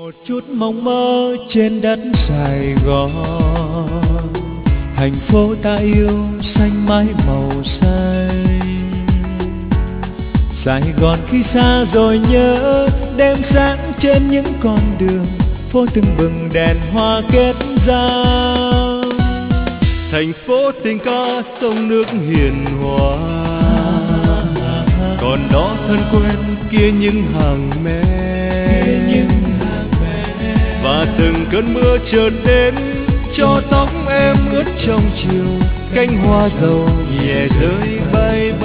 một chút mộng mơ trên đất Sài Gòn, thành phố ta yêu xanh mãi màu xanh. Sài Gòn khi xa rồi nhớ đêm sáng trên những con đường, phố tưng bừng đèn hoa kết giao. Thành phố tình ca sông nước hiền hòa, còn đó thân quen kia những hàng me. Và từng cơn mưa chợt đến cho tóc em ướt trong chiều, cánh hoa dầu nhẹ rơi bay bay.